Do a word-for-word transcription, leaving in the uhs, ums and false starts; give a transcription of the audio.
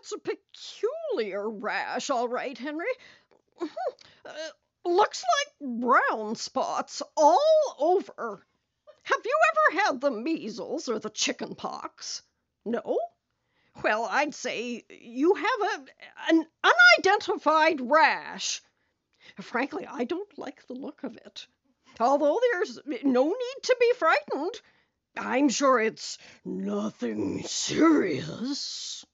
That's a peculiar rash, all right, Henry. uh, looks like brown spots all over. Have you ever had the measles or the chicken pox? No? Well, I'd say you have a, an unidentified rash. Frankly, I don't like the look of it. Although there's no need to be frightened. I'm sure it's nothing serious.